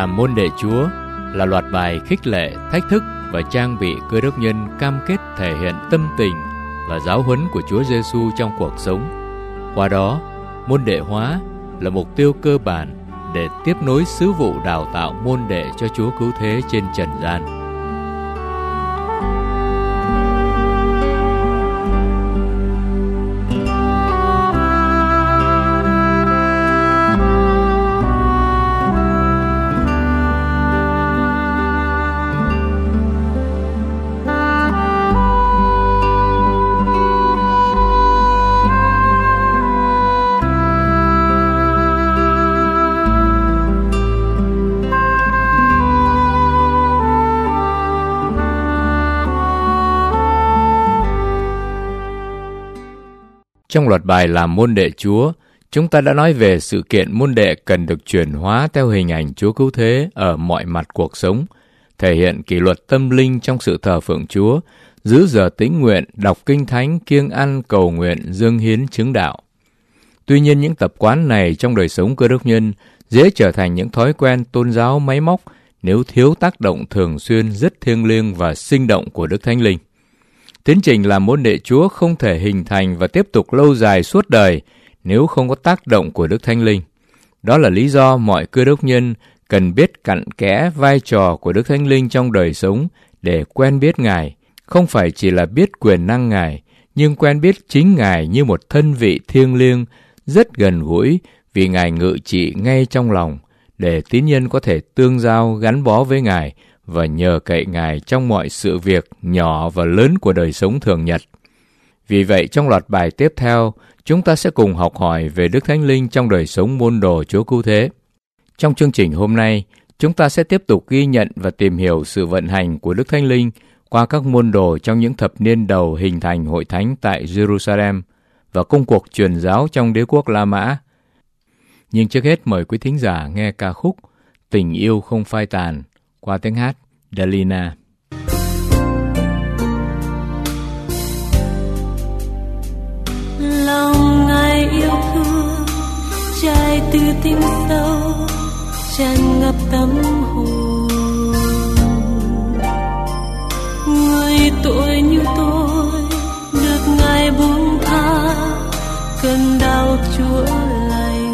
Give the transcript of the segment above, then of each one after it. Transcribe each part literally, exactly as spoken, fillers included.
làm môn đệ Chúa là loạt bài khích lệ, thách thức và trang bị Cơ Đốc nhân cam kết thể hiện tâm tình và giáo huấn của Chúa Giêsu trong cuộc sống. Qua đó, môn đệ hóa là mục tiêu cơ bản để tiếp nối sứ vụ đào tạo môn đệ cho Chúa Cứu Thế trên trần gian. Trong loạt bài làm môn đệ Chúa, chúng ta đã nói về sự kiện môn đệ cần được chuyển hóa theo hình ảnh Chúa Cứu Thế ở mọi mặt cuộc sống, thể hiện kỷ luật tâm linh trong sự thờ phượng Chúa, giữ giờ tĩnh nguyện, đọc kinh thánh, kiêng ăn, cầu nguyện, dâng hiến chứng đạo. Tuy nhiên những tập quán này trong đời sống Cơ Đốc nhân dễ trở thành những thói quen tôn giáo máy móc nếu thiếu tác động thường xuyên rất thiêng liêng và sinh động của Đức Thánh Linh. Tiến trình làm môn đệ Chúa không thể hình thành và tiếp tục lâu dài suốt đời nếu không có tác động của Đức Thánh Linh. Đó là lý do mọi Cơ Đốc nhân cần biết cặn kẽ vai trò của Đức Thánh Linh trong đời sống để quen biết Ngài, không phải chỉ là biết quyền năng Ngài, nhưng quen biết chính Ngài như một thân vị thiêng liêng, rất gần gũi vì Ngài ngự trị ngay trong lòng, để tín nhân có thể tương giao gắn bó với Ngài và nhờ cậy Ngài trong mọi sự việc nhỏ và lớn của đời sống thường nhật. Vì vậy, trong loạt bài tiếp theo, chúng ta sẽ cùng học hỏi về Đức Thánh Linh trong đời sống môn đồ Chúa Cứu Thế. Trong chương trình hôm nay, chúng ta sẽ tiếp tục ghi nhận và tìm hiểu sự vận hành của Đức Thánh Linh qua các môn đồ trong những thập niên đầu hình thành hội thánh tại Jerusalem và công cuộc truyền giáo trong đế quốc La Mã. Nhưng trước hết mời quý thính giả nghe ca khúc Tình Yêu Không Phai Tàn qua tiếng hát Delina. Lòng Ngài yêu thương trai từ tim sâu tràn ngập tâm hồn, người tội như tôi được Ngài buông tha, cơn đau chữa lành.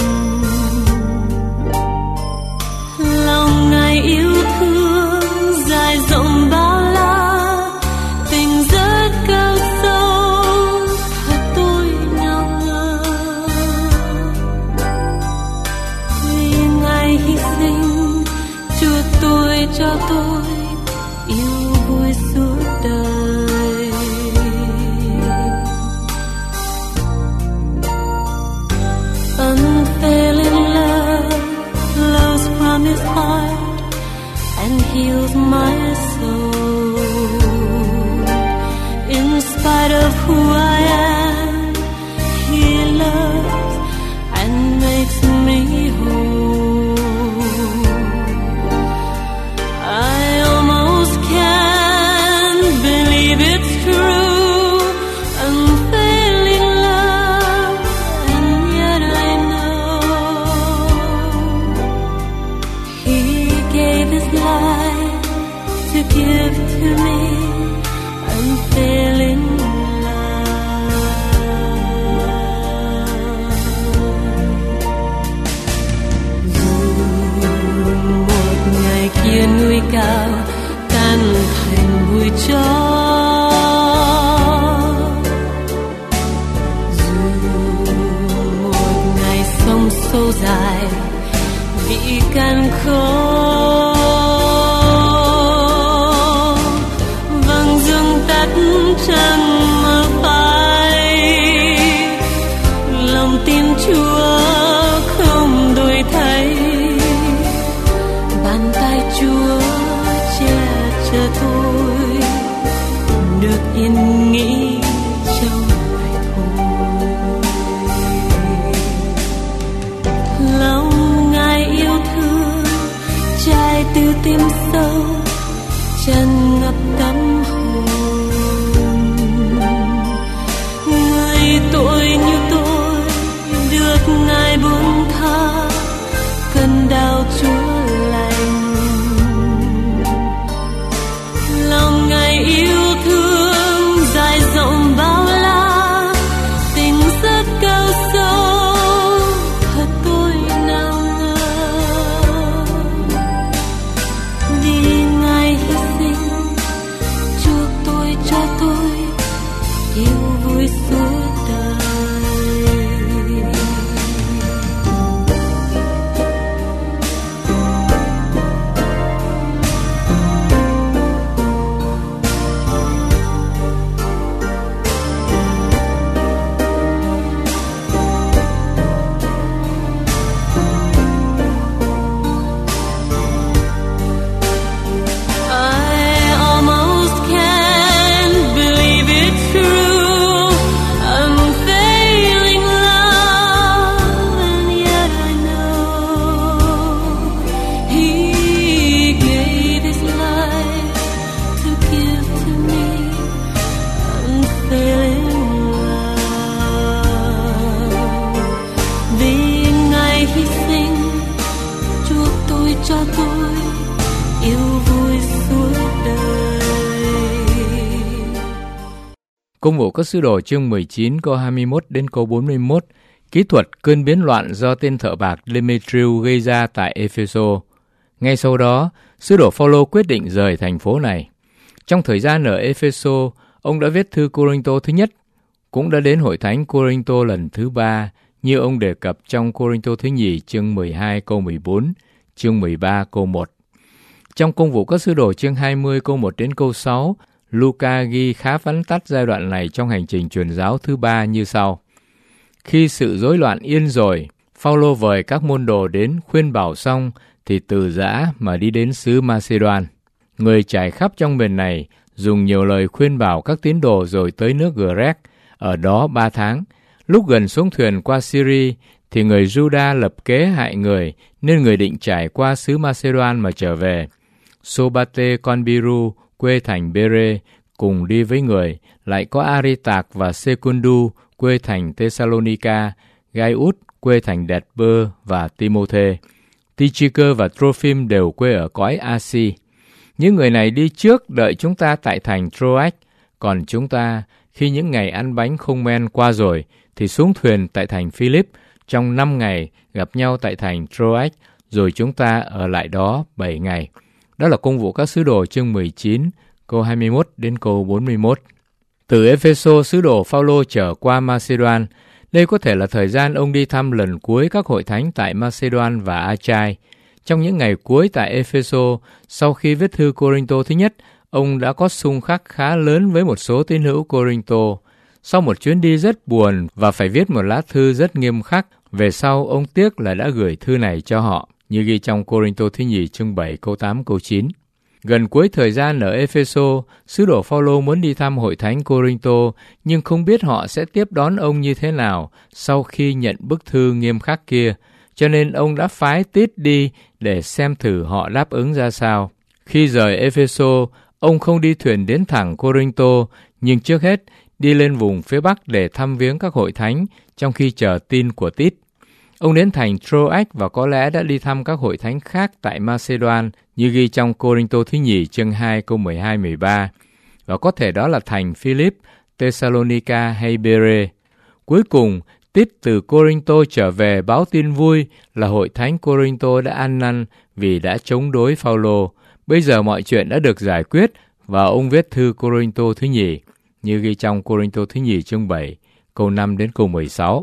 Lòng Ngài yêu thương dài rộng bao la, tình rất cao sâu thật tôi nào ngờ. Vì Ngài hy sinh chúa tôi cho tôi yêu vui suốt đời. Unfailing love flows from His heart and heals my soul. In spite of who I am, He loves and makes me whole. I almost can't believe it's true, unfailing love, and yet I know He gave His life to give to me unfailing love. Dù một ngày kia núi cao tan thành bụi tro, dù một ngày sông sâu dài bị cạn khô, vầng dương tắt trăng mơ phai, lòng tin Chúa không đổi thay, bàn tay Chúa che chở tôi được yên nghỉ trong ngày thôi. Lòng Ngài yêu thương trai từ tim sâu tràn ngập tâm hồn, người tội như tôi được Ngài buông tha, cơn đau chữa lành. Công vụ các sứ đồ chương mười chín câu hai mươi mốt đến câu bốn mươi mốt, kỹ thuật cơn biến loạn do tên thợ bạc Demetriu gây ra tại Epheso. Ngay sau đó, sứ đồ Phaolô quyết định rời thành phố này. Trong thời gian ở Epheso, ông đã viết thư Cô-rinh-tô thứ nhất, cũng đã đến hội thánh Cô-rinh-tô lần thứ ba, như ông đề cập trong Cô-rinh-tô thứ nhì chương mười hai câu mười bốn, chương mười ba câu một. Trong Công vụ các sứ đồ chương hai mươi câu một đến câu sáu, Luca ghi khá vắn tắt giai đoạn này trong hành trình truyền giáo thứ ba như sau. Khi sự rối loạn yên rồi, Phaolô vời các môn đồ đến khuyên bảo xong thì từ giã mà đi đến xứ Macedoan. Người trải khắp trong miền này dùng nhiều lời khuyên bảo các tín đồ rồi tới nước Grec, ở đó ba tháng. Lúc gần xuống thuyền qua Syria thì người Juda lập kế hại người, nên người định trải qua xứ Macedoan mà trở về. Sobate con Biru quê thành Bere cùng đi với người, lại có Aristarch và Secundu quê thành Thessalonica, Gaius quê thành Derbe và Timôthê. Tychicus và Trophim đều quê ở cõi Asia. Những người này đi trước đợi chúng ta tại thành Troas, còn chúng ta, khi những ngày ăn bánh không men qua rồi, thì xuống thuyền tại thành Philip, trong năm ngày gặp nhau tại thành Troas, rồi chúng ta ở lại đó bảy ngày. Đó là Công vụ các sứ đồ chương mười chín, câu hai mươi mốt đến câu bốn mươi mốt. Từ Epheso, sứ đồ Phaolô trở qua Macedoan. Đây có thể là thời gian ông đi thăm lần cuối các hội thánh tại Macedoan và Achai. Trong những ngày cuối tại Epheso, sau khi viết thư Cô-rinh-tô thứ nhất, ông đã có xung khắc khá lớn với một số tín hữu Cô-rinh-tô. Sau một chuyến đi rất buồn và phải viết một lá thư rất nghiêm khắc, về sau ông tiếc là đã gửi thư này cho họ, như ghi trong Cô-rinh-tô thứ nhì chương bảy câu tám câu chín. Gần cuối thời gian ở Epheso, sứ đồ Phaolô muốn đi thăm hội thánh Cô-rinh-tô, nhưng không biết họ sẽ tiếp đón ông như thế nào sau khi nhận bức thư nghiêm khắc kia, cho nên ông đã phái Tít đi để xem thử họ đáp ứng ra sao. Khi rời Epheso, ông không đi thuyền đến thẳng Cô-rinh-tô, nhưng trước hết đi lên vùng phía Bắc để thăm viếng các hội thánh trong khi chờ tin của Tít. Ông đến thành Troas và có lẽ đã đi thăm các hội thánh khác tại Macedoan, như ghi trong Cô-rinh-tô thứ nhì chương hai câu mười hai mười ba, và có thể đó là thành Philip, Thessalonica hay Bere. Cuối cùng, Tít từ Cô-rinh-tô trở về báo tin vui là hội thánh Cô-rinh-tô đã ăn năn vì đã chống đối Phaolô. Bây giờ mọi chuyện đã được giải quyết và ông viết thư Cô-rinh-tô thứ nhì, như ghi trong Cô-rinh-tô thứ nhì chương bảy, câu năm đến câu mười sáu.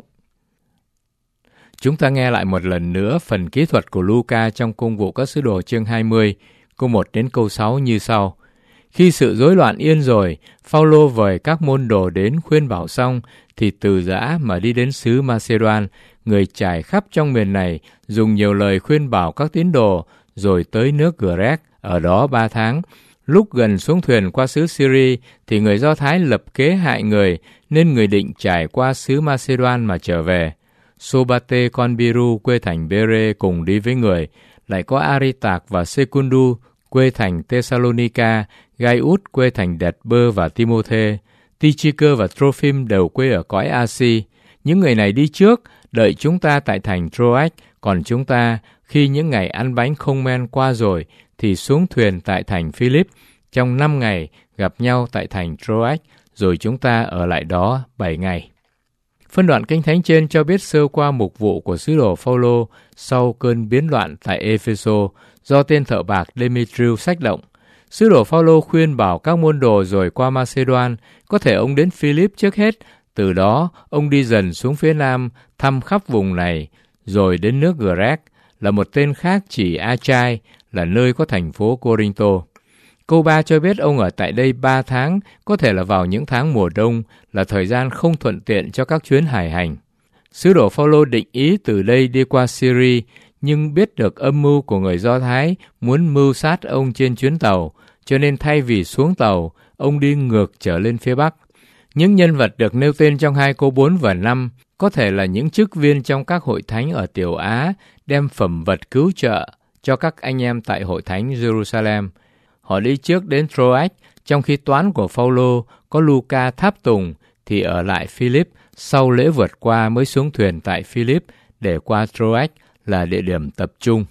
Chúng ta nghe lại một lần nữa phần kỹ thuật của Luca trong Công vụ các sứ đồ chương hai mươi, câu một đến câu sáu như sau. Khi sự rối loạn yên rồi, Phaolô vời các môn đồ đến khuyên bảo xong, thì từ giã mà đi đến xứ Macedoan. Người trải khắp trong miền này dùng nhiều lời khuyên bảo các tín đồ, rồi tới nước Grec, ở đó ba tháng. Lúc gần xuống thuyền qua xứ Syria, thì người Do Thái lập kế hại người, nên người định trải qua xứ Macedoan mà trở về. Sobate con Biru quê thành Bere cùng đi với người, lại có Aristarch và Secundu quê thành Thessalonica, Gaius quê thành Derbe và Timôthê. Tychicus và Trophim đều quê ở cõi Asia. Những người này đi trước, đợi chúng ta tại thành Troas, còn chúng ta, khi những ngày ăn bánh không men qua rồi, thì xuống thuyền tại thành Philip, trong năm ngày gặp nhau tại thành Troas, rồi chúng ta ở lại đó bảy ngày. Phân đoạn Kinh Thánh trên cho biết sơ qua mục vụ của sứ đồ Phaolô sau cơn biến loạn tại Epheso do tên thợ bạc Demetriu xách động. Sứ đồ Phaolô khuyên bảo các môn đồ rồi qua Macedoan, có thể ông đến Philip trước hết, từ đó ông đi dần xuống phía nam thăm khắp vùng này, rồi đến nước Grec, là một tên khác chỉ Achai, là nơi có thành phố Cô-rinh-tô. Câu ba cho biết ông ở tại đây ba tháng, có thể là vào những tháng mùa đông, là thời gian không thuận tiện cho các chuyến hải hành. Sứ đồ Phaolô định ý từ đây đi qua Syria, nhưng biết được âm mưu của người Do Thái muốn mưu sát ông trên chuyến tàu, cho nên thay vì xuống tàu, ông đi ngược trở lên phía Bắc. Những nhân vật được nêu tên trong hai câu bốn và năm có thể là những chức viên trong các hội thánh ở Tiểu Á đem phẩm vật cứu trợ cho các anh em tại hội thánh Jerusalem. Họ đi trước đến Troas, trong khi toán của Phaolô có Luca tháp tùng thì ở lại Philip, sau lễ vượt qua mới xuống thuyền tại Philip để qua Troas là địa điểm tập trung.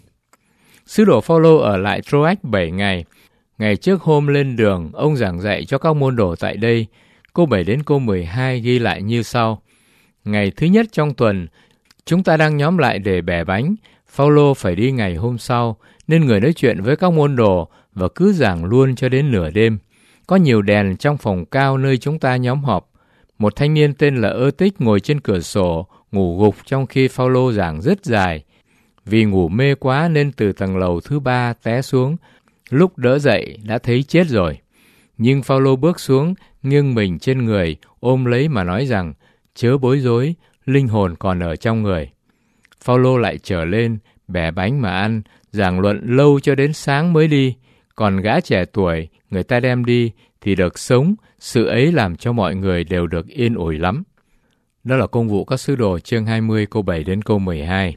Sứ đồ Phaolô ở lại Troas bảy ngày. Ngày trước hôm lên đường, ông giảng dạy cho các môn đồ tại đây. câu bảy đến câu mười hai ghi lại như sau. Ngày thứ nhất trong tuần, chúng ta đang nhóm lại để bẻ bánh. Phao-lô phải đi ngày hôm sau, nên người nói chuyện với các môn đồ và cứ giảng luôn cho đến nửa đêm. Có nhiều đèn trong phòng cao nơi chúng ta nhóm họp. Một thanh niên tên là Ơ Tích ngồi trên cửa sổ, ngủ gục trong khi Phao-lô giảng rất dài. Vì ngủ mê quá nên từ tầng lầu thứ ba té xuống. Lúc đỡ dậy đã thấy chết rồi. Nhưng Phao-lô bước xuống, nghiêng mình trên người, ôm lấy mà nói rằng, chớ bối rối, linh hồn còn ở trong người. Phao-lô lại trở lên, bẻ bánh mà ăn, giảng luận lâu cho đến sáng mới đi. Còn gã trẻ tuổi, người ta đem đi, thì được sống, sự ấy làm cho mọi người đều được yên ủi lắm. Đó là Công vụ các sứ đồ chương hai mươi câu bảy đến câu mười hai.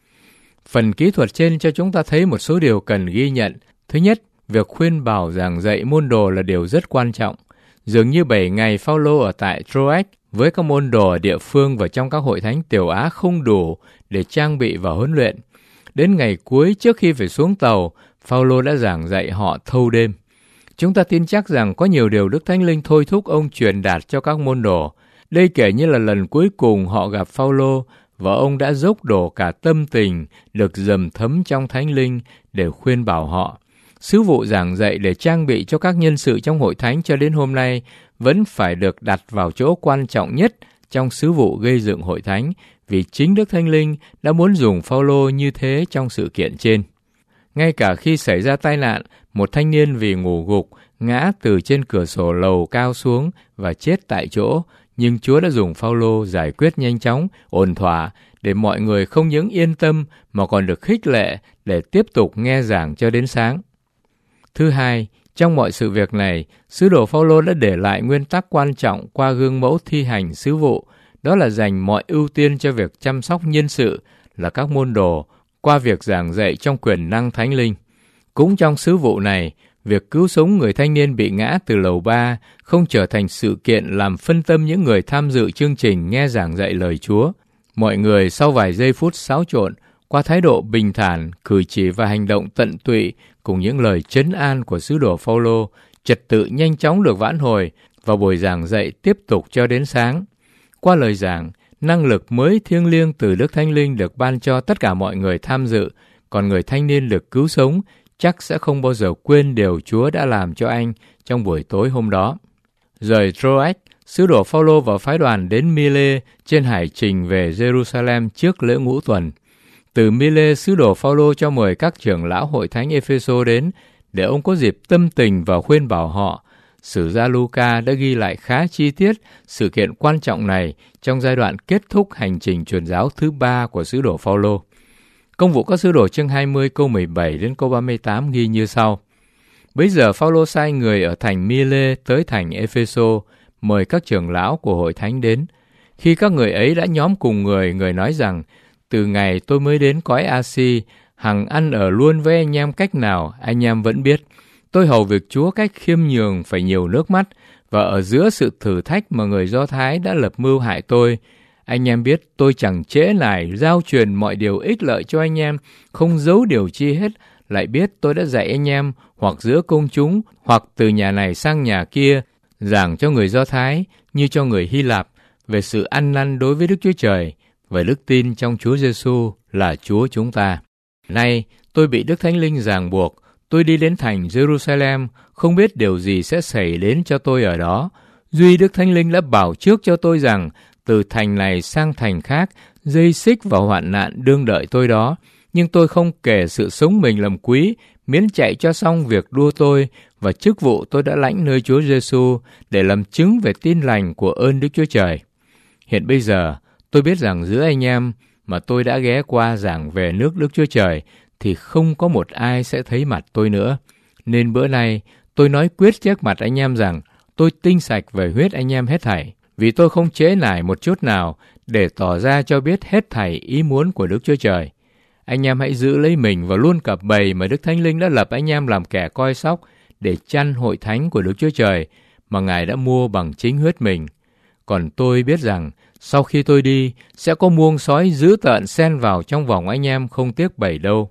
Phần kỹ thuật trên cho chúng ta thấy một số điều cần ghi nhận. Thứ nhất, việc khuyên bảo giảng dạy môn đồ là điều rất quan trọng. Dường như bảy ngày Phao-lô ở tại Troas với các môn đồ ở địa phương và trong các hội thánh Tiểu Á không đủ để trang bị và huấn luyện. Đến ngày cuối trước khi phải xuống tàu, Phao-lô đã giảng dạy họ thâu đêm. Chúng ta tin chắc rằng có nhiều điều Đức Thánh Linh thôi thúc ông truyền đạt cho các môn đồ. Đây kể như là lần cuối cùng họ gặp Phao-lô và ông đã dốc đổ cả tâm tình được dầm thấm trong Thánh Linh để khuyên bảo họ. Sứ vụ giảng dạy để trang bị cho các nhân sự trong hội thánh cho đến hôm nay vẫn phải được đặt vào chỗ quan trọng nhất trong sứ vụ gây dựng hội thánh, vì chính Đức Thánh Linh đã muốn dùng Phao-lô như thế trong sự kiện trên. Ngay cả khi xảy ra tai nạn, một thanh niên vì ngủ gục ngã từ trên cửa sổ lầu cao xuống và chết tại chỗ, nhưng Chúa đã dùng Phao-lô giải quyết nhanh chóng, ổn thỏa để mọi người không những yên tâm mà còn được khích lệ để tiếp tục nghe giảng cho đến sáng. Thứ hai, trong mọi sự việc này, sứ đồ Phao-lô đã để lại nguyên tắc quan trọng qua gương mẫu thi hành sứ vụ, đó là dành mọi ưu tiên cho việc chăm sóc nhân sự là các môn đồ qua việc giảng dạy trong quyền năng Thánh Linh. Cũng trong sứ vụ này, việc cứu sống người thanh niên bị ngã từ lầu ba không trở thành sự kiện làm phân tâm những người tham dự chương trình nghe giảng dạy lời Chúa. Mọi người sau vài giây phút xáo trộn, qua thái độ bình thản, cử chỉ và hành động tận tụy cùng những lời trấn an của sứ đồ Phao-lô, trật tự nhanh chóng được vãn hồi và buổi giảng dạy tiếp tục cho đến sáng. Qua lời giảng, năng lực mới thiêng liêng từ Đức Thánh Linh được ban cho tất cả mọi người tham dự, còn người thanh niên được cứu sống chắc sẽ không bao giờ quên điều Chúa đã làm cho anh trong buổi tối hôm đó. Rời Troas, sứ đồ Phao-lô và phái đoàn đến My-lê trên hải trình về Jerusalem trước lễ ngũ tuần. Từ My-lê, sứ đồ Phao-lô cho mời các trưởng lão hội thánh Ê-phê-sô đến để ông có dịp tâm tình và khuyên bảo họ. Sử gia Luca đã ghi lại khá chi tiết sự kiện quan trọng này trong giai đoạn kết thúc hành trình truyền giáo thứ ba của sứ đồ Phao-lô. Công vụ các sứ đồ chương hai mươi câu mười bảy đến câu ba mươi tám ghi như sau. Bấy giờ Phao-lô sai người ở thành My-lê tới thành Ê-phê-sô, mời các trưởng lão của hội thánh đến. Khi các người ấy đã nhóm cùng người, người nói rằng, từ ngày tôi mới đến cõi A-si, hằng ăn ở luôn với anh em cách nào, anh em vẫn biết. Tôi hầu việc Chúa cách khiêm nhường phải nhiều nước mắt, và ở giữa sự thử thách mà người Do Thái đã lập mưu hại tôi, anh em biết tôi chẳng trễ nải giao truyền mọi điều ích lợi cho anh em, không giấu điều chi hết, lại biết tôi đã dạy anh em, hoặc giữa công chúng, hoặc từ nhà này sang nhà kia, giảng cho người Do Thái như cho người Hy Lạp về sự ăn năn đối với Đức Chúa Trời, về đức tin trong Chúa Giêsu là Chúa chúng ta. Nay, tôi bị Đức Thánh Linh ràng buộc, tôi đi đến thành Jerusalem, không biết điều gì sẽ xảy đến cho tôi ở đó. Duy Đức Thánh Linh đã bảo trước cho tôi rằng, từ thành này sang thành khác, dây xích và hoạn nạn đương đợi tôi đó. Nhưng tôi không kể sự sống mình làm quý, miễn chạy cho xong việc đua tôi và chức vụ tôi đã lãnh nơi Chúa Giêsu để làm chứng về tin lành của ơn Đức Chúa Trời. Hiện bây giờ, tôi biết rằng giữa anh em mà tôi đã ghé qua giảng về nước Đức Chúa Trời thì không có một ai sẽ thấy mặt tôi nữa. Nên bữa nay tôi nói quyết trước mặt anh em rằng tôi tinh sạch về huyết anh em hết thảy, vì tôi không trễ nải một chút nào để tỏ ra cho biết hết thảy ý muốn của Đức Chúa Trời. Anh em hãy giữ lấy mình và luôn cặp bầy mà Đức Thánh Linh đã lập anh em làm kẻ coi sóc để chăn hội thánh của Đức Chúa Trời mà Ngài đã mua bằng chính huyết mình. Còn tôi biết rằng sau khi tôi đi sẽ có muông sói dữ tợn xen vào trong vòng anh em không tiếc bầy đâu.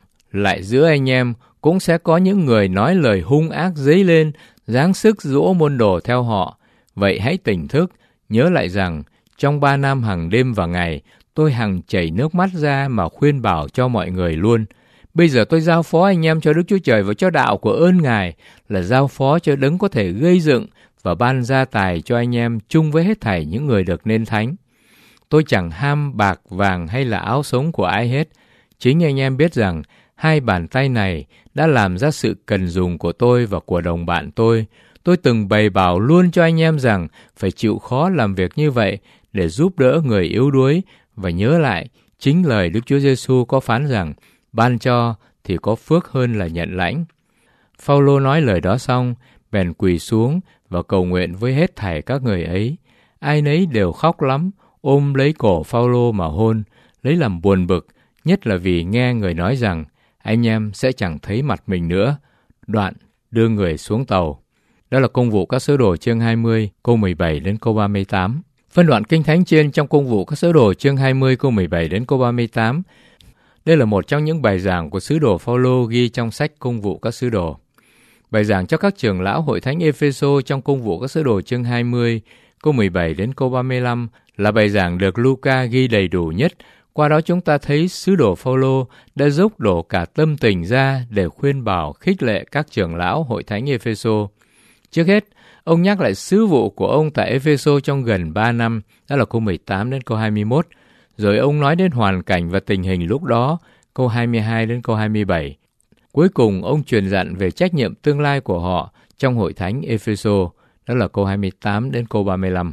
Lại giữa anh em cũng sẽ có những người nói lời hung ác dấy lên, giáng sức dỗ môn đồ theo họ. Vậy hãy tỉnh thức, nhớ lại rằng trong ba năm hàng đêm và ngày, tôi hằng chảy nước mắt ra mà khuyên bảo cho mọi người luôn. Bây giờ tôi giao phó anh em cho Đức Chúa Trời và cho đạo của ơn Ngài, là giao phó cho Đấng có thể gây dựng và ban gia tài cho anh em chung với hết thảy những người được nên thánh. Tôi chẳng ham bạc vàng hay là áo sống của ai hết. Chính anh em biết rằng hai bàn tay này đã làm ra sự cần dùng của tôi và của đồng bạn tôi. Tôi từng bày bảo luôn cho anh em rằng phải chịu khó làm việc như vậy để giúp đỡ người yếu đuối, và nhớ lại chính lời Đức Chúa Giêsu có phán rằng ban cho thì có phước hơn là nhận lãnh. Phao-lô nói lời đó xong, bèn quỳ xuống và cầu nguyện với hết thảy các người ấy. Ai nấy đều khóc lắm, ôm lấy cổ Phao-lô mà hôn, lấy làm buồn bực, nhất là vì nghe người nói rằng anh em sẽ chẳng thấy mặt mình nữa. Đoạn đưa người xuống tàu. Đó là Công vụ các sứ đồ chương hai mươi, câu mười bảy đến câu ba mươi tám. Phân đoạn kinh thánh trên trong Công vụ các sứ đồ chương hai mươi, câu mười bảy đến câu ba mươi tám. Đây là một trong những bài giảng của sứ đồ Phao-lô ghi trong sách Công vụ các sứ đồ. Bài giảng cho các trưởng lão hội thánh Ê-phê-sô trong Công vụ các sứ đồ chương hai mươi, câu mười bảy đến câu ba mươi lăm là bài giảng được Luca ghi đầy đủ nhất. Qua đó chúng ta thấy sứ đồ Phao-lô đã dốc đổ cả tâm tình ra để khuyên bảo khích lệ các trưởng lão hội thánh Ê-phê-sô. Trước hết, ông nhắc lại sứ vụ của ông tại Ê-phê-sô trong gần ba năm, đó là câu mười tám đến câu hai mươi mốt. Rồi ông nói đến hoàn cảnh và tình hình lúc đó, câu hai mươi hai đến câu hai mươi bảy. Cuối cùng, ông truyền dặn về trách nhiệm tương lai của họ trong hội thánh Ê-phê-sô, đó là câu hai mươi tám đến câu ba mươi lăm.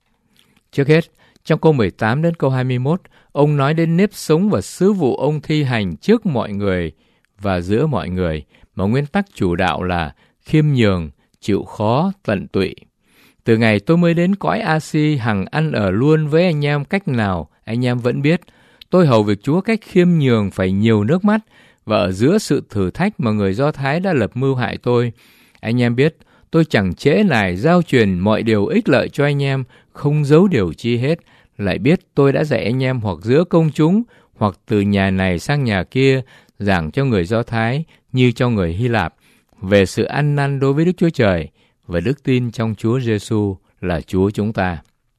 Trước hết, trong câu mười tám đến câu hai mươi mốt, ông nói đến nếp sống và sứ vụ ông thi hành trước mọi người và giữa mọi người, mà nguyên tắc chủ đạo là khiêm nhường, chịu khó, tận tụy. Từ ngày tôi mới đến cõi A-si, hằng ăn ở luôn với anh em cách nào, anh em vẫn biết. Tôi hầu việc Chúa cách khiêm nhường phải nhiều nước mắt, và ở giữa sự thử thách mà người Do Thái đã lập mưu hại tôi, anh em biết, tôi chẳng trễ nải giao truyền mọi điều ích lợi cho anh em, không giấu điều chi hết. Lại biết tôi đã dạy anh em hoặc giữa công chúng, hoặc từ nhà này sang nhà kia, giảng cho người Do Thái như cho người Hy Lạp, về sự ăn năn đối với Đức Chúa Trời và đức tin trong Chúa Giêsu là Chúa chúng ta.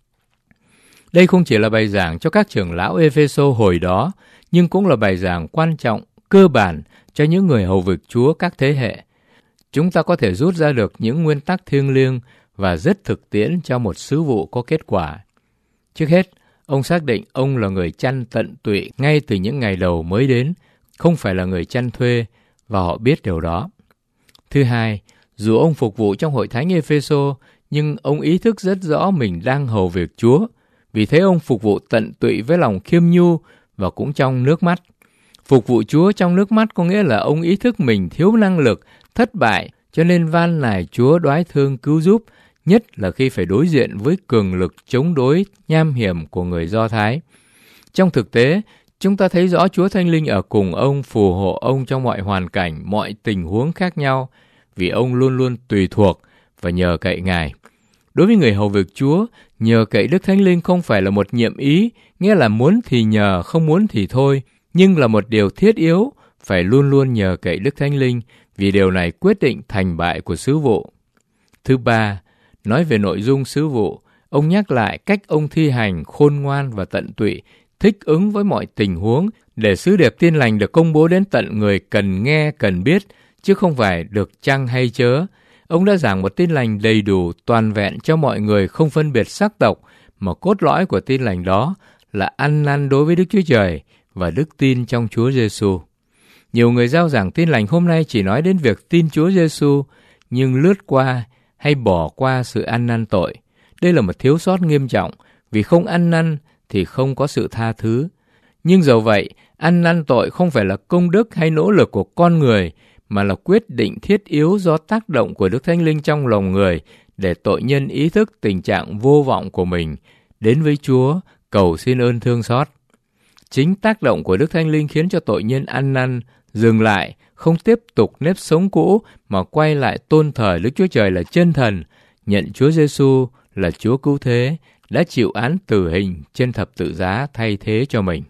Đây không chỉ là bài giảng cho các trưởng lão Ê-phê-sô hồi đó, nhưng cũng là bài giảng quan trọng, cơ bản cho những người hầu việc Chúa các thế hệ. Chúng ta có thể rút ra được những nguyên tắc thiêng liêng và rất thực tiễn cho một sứ vụ có kết quả. Trước hết, ông xác định ông là người chăn tận tụy ngay từ những ngày đầu mới đến, không phải là người chăn thuê, và họ biết điều đó. Thứ hai, dù ông phục vụ trong hội thánh Ê-phê-sô, nhưng ông ý thức rất rõ mình đang hầu việc Chúa. Vì thế ông phục vụ tận tụy với lòng khiêm nhu và cũng trong nước mắt. Phục vụ Chúa trong nước mắt có nghĩa là ông ý thức mình thiếu năng lực, thất bại, cho nên van nài Chúa đoái thương cứu giúp, nhất là khi phải đối diện với cường lực chống đối nham hiểm của người Do Thái. Trong thực tế, chúng ta thấy rõ Chúa Thánh Linh ở cùng ông, phù hộ ông trong mọi hoàn cảnh, mọi tình huống khác nhau, vì ông luôn luôn tùy thuộc và nhờ cậy Ngài. Đối với người hầu việc Chúa, nhờ cậy Đức Thánh Linh không phải là một nhiệm ý, nghĩa là muốn thì nhờ, không muốn thì thôi, nhưng là một điều thiết yếu, phải luôn luôn nhờ cậy Đức Thánh Linh, vì điều này quyết định thành bại của sứ vụ. Thứ ba, nói về nội dung sứ vụ, ông nhắc lại cách ông thi hành khôn ngoan và tận tụy, thích ứng với mọi tình huống để sứ điệp tin lành được công bố đến tận người cần nghe, cần biết, chứ không phải được chăng hay chớ. Ông đã giảng một tin lành đầy đủ, toàn vẹn cho mọi người không phân biệt sắc tộc, mà cốt lõi của tin lành đó là ăn năn đối với Đức Chúa Trời và đức tin trong Chúa Giêsu. Nhiều người rao giảng tin lành hôm nay chỉ nói đến việc tin Chúa Giêsu, nhưng lướt qua hay bỏ qua sự ăn năn tội. Đây là một thiếu sót nghiêm trọng, vì không ăn năn thì không có sự tha thứ. Nhưng dầu vậy, ăn năn tội không phải là công đức hay nỗ lực của con người, mà là quyết định thiết yếu do tác động của Đức Thánh Linh trong lòng người, để tội nhân ý thức tình trạng vô vọng của mình, đến với Chúa cầu xin ơn thương xót. Chính tác động của Đức Thánh Linh khiến cho tội nhân ăn năn, dừng lại, không tiếp tục nếp sống cũ, mà quay lại tôn thờ Đức Chúa Trời là chân thần, nhận Chúa Giêsu là Chúa cứu thế, đã chịu án tử hình trên thập tự giá thay thế cho mình.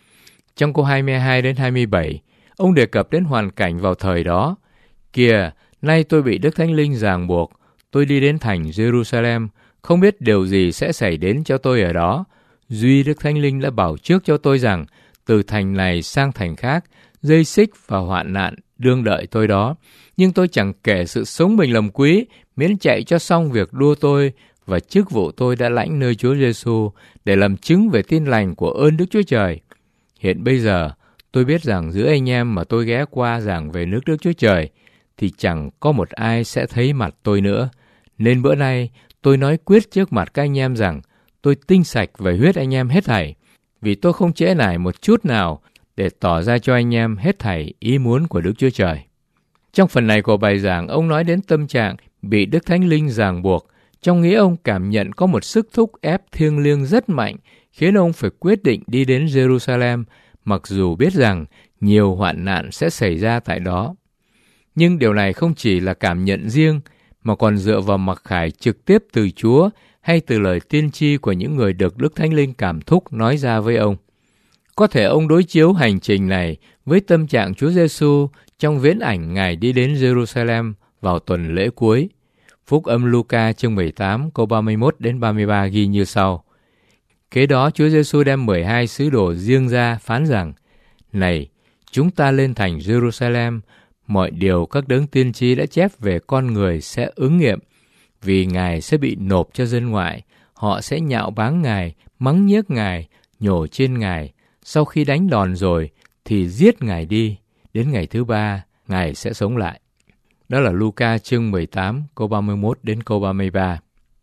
Trong câu hai mươi hai đến hai mươi bảy, ông đề cập đến hoàn cảnh vào thời đó. Kìa, nay tôi bị Đức Thánh Linh ràng buộc, tôi đi đến thành Jerusalem, Không biết điều gì sẽ xảy đến cho tôi ở đó. Duy Đức Thánh Linh đã bảo trước cho tôi rằng từ thành này sang thành khác, dây xích và hoạn nạn đương đợi tôi đó. Nhưng tôi chẳng kể sự sống mình làm quý, miễn chạy cho xong việc đua tôi và chức vụ tôi đã lãnh nơi Chúa Giêsu để làm chứng về tin lành của ơn Đức Chúa Trời. Hiện bây giờ, tôi biết rằng giữa anh em mà tôi ghé qua giảng về nước Đức Chúa Trời thì chẳng có một ai sẽ thấy mặt tôi nữa. Nên bữa nay tôi nói quyết trước mặt các anh em rằng tôi tinh sạch về huyết anh em hết thảy, vì tôi không trễ nải một chút nào để tỏ ra cho anh em hết thảy ý muốn của Đức Chúa Trời. Trong phần này của bài giảng, ông nói đến tâm trạng bị Đức Thánh Linh ràng buộc, trong nghĩa ông cảm nhận có một sức thúc ép thiêng liêng rất mạnh, khiến ông phải quyết định đi đến Jerusalem, mặc dù biết rằng nhiều hoạn nạn sẽ xảy ra tại đó. Nhưng điều này không chỉ là cảm nhận riêng, mà còn dựa vào mặc khải trực tiếp từ Chúa hay từ lời tiên tri của những người được Đức Thánh Linh cảm thúc nói ra với ông. Có thể ông đối chiếu hành trình này với tâm trạng Chúa Giêsu trong viễn ảnh Ngài đi đến Jerusalem vào tuần lễ cuối. Phúc âm Luca chương mười tám câu ba mươi mốt đến ba mươi ba ghi như sau. Kế đó Chúa Giêsu đem mười hai sứ đồ riêng ra phán rằng: Này, chúng ta lên thành Jerusalem, mọi điều các đấng tiên tri đã chép về con người sẽ ứng nghiệm, vì Ngài sẽ bị nộp cho dân ngoại, họ sẽ nhạo báng Ngài, mắng nhiếc Ngài, nhổ trên Ngài, sau khi đánh đòn rồi thì giết Ngài đi, đến ngày thứ ba Ngài sẽ sống lại. Đó là Luca chương mười tám câu ba mươi mốt đến câu ba mươi ba.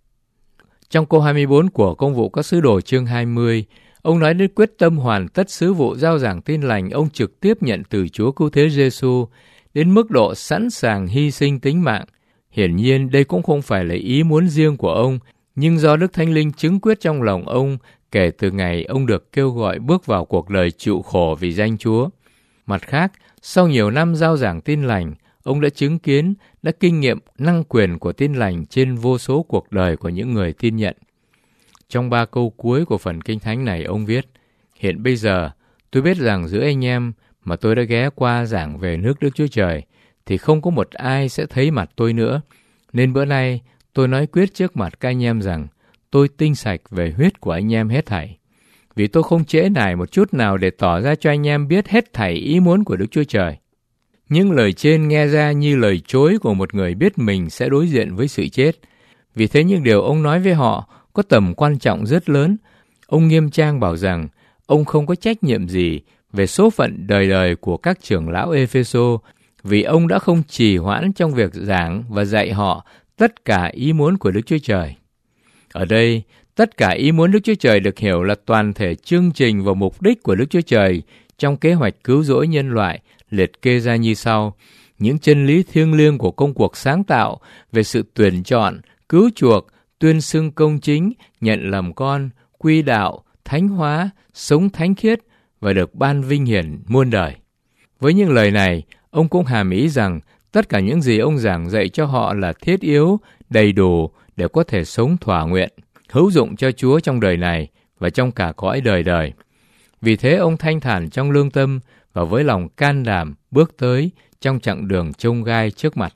Trong câu hai mươi bốn của Công vụ các sứ đồ chương hai mươi, ông nói đến quyết tâm hoàn tất sứ vụ rao giảng tin lành ông trực tiếp nhận từ Chúa Cứu Thế Giêsu, đến mức độ sẵn sàng hy sinh tính mạng. Hiển nhiên đây cũng không phải là ý muốn riêng của ông, nhưng do Đức Thánh Linh chứng quyết trong lòng ông kể từ ngày ông được kêu gọi bước vào cuộc đời chịu khổ vì danh Chúa. Mặt khác, sau nhiều năm rao giảng tin lành, ông đã chứng kiến, đã kinh nghiệm năng quyền của tin lành trên vô số cuộc đời của những người tin nhận. Trong ba câu cuối của phần Kinh Thánh này, ông viết: Hiện bây giờ, tôi biết rằng giữa anh em mà tôi đã ghé qua giảng về nước Đức Chúa Trời, thì không có một ai sẽ thấy mặt tôi nữa. Nên bữa nay, tôi nói quyết trước mặt các anh em rằng tôi tinh sạch về huyết của anh em hết thảy. Vì tôi không trễ nải một chút nào để tỏ ra cho anh em biết hết thảy ý muốn của Đức Chúa Trời. Những lời trên nghe ra như lời chối của một người biết mình sẽ đối diện với sự chết. Vì thế những điều ông nói với họ có tầm quan trọng rất lớn. Ông nghiêm trang bảo rằng ông không có trách nhiệm gì về số phận đời đời của các trưởng lão Ê-phê-sô, vì ông đã không trì hoãn trong việc giảng và dạy họ tất cả ý muốn của Đức Chúa Trời. Ở đây, tất cả ý muốn Đức Chúa Trời được hiểu là toàn thể chương trình và mục đích của Đức Chúa Trời trong kế hoạch cứu rỗi nhân loại, liệt kê ra như sau. Những chân lý thiêng liêng của công cuộc sáng tạo về sự tuyển chọn, cứu chuộc, tuyên xưng công chính, nhận làm con, quy đạo, thánh hóa, sống thánh khiết và được ban vinh hiển muôn đời. Với những lời này, ông cũng hàm ý rằng tất cả những gì ông giảng dạy cho họ là thiết yếu, đầy đủ để có thể sống thỏa nguyện, hữu dụng cho Chúa trong đời này và trong cả cõi đời đời. Vì thế ông thanh thản trong lương tâm và với lòng can đảm bước tới trong chặng đường chông gai trước mặt.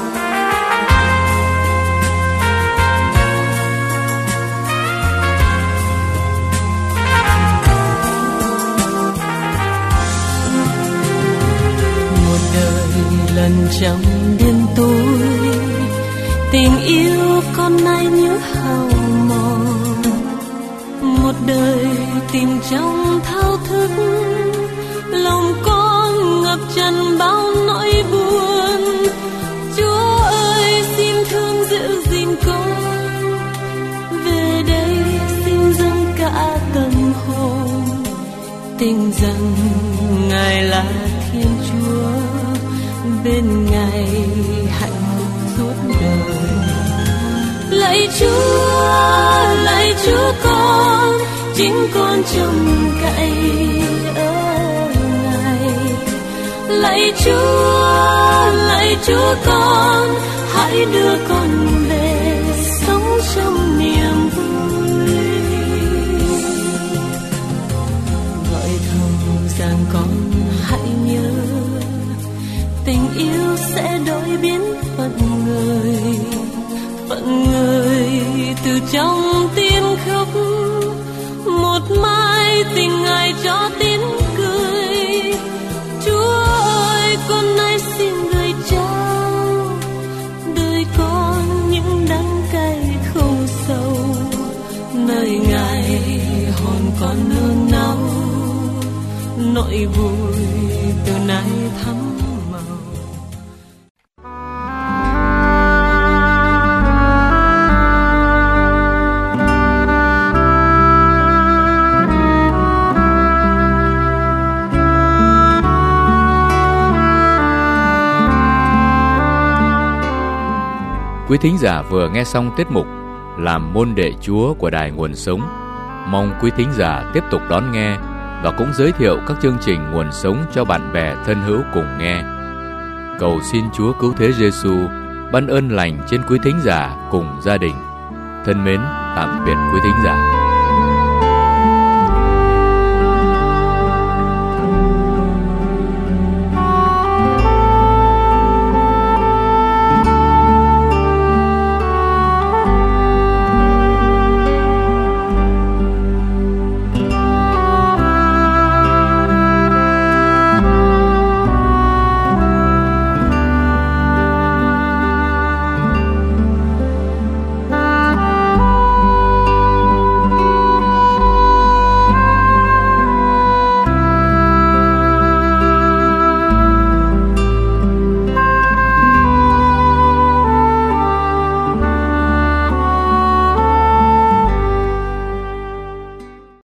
Một đời lần trong đêm tối, tình yêu con nay nhớ hao mòn. Một đời tìm trong thao thức, lòng con ngập tràn bao nỗi buồn. Chúa ơi xin thương giữ gìn con, về đây xin dâng cả tâm hồn, tin rằng Ngài là Thiên Chúa, bên Ngài hạnh phúc suốt đời. Lạy Chúa, lạy Chúa con, chính con trông cậy ở Ngài. Lạy Chúa, lạy Chúa con, hãy đưa con về sống trong niềm vui. Gọi thầm rằng con hãy nhớ, tình yêu sẽ đổi biến phận người, phận người từ trong tim khóc, một mai tình Ngài cho tiếng cười. Chúa ơi, con nay xin người trao đời con những đắng cay không sâu, nơi Ngài hồn con nương náu, nỗi vui từ nay thắm màu. Quý thính giả vừa nghe xong tiết mục Làm môn đệ Chúa của Đài Nguồn Sống. Mong quý thính giả tiếp tục đón nghe và cũng giới thiệu các chương trình Nguồn Sống cho bạn bè thân hữu cùng nghe. Cầu xin Chúa Cứu Thế Giêsu ban ơn lành trên quý thính giả cùng gia đình. Thân mến, tạm biệt quý thính giả.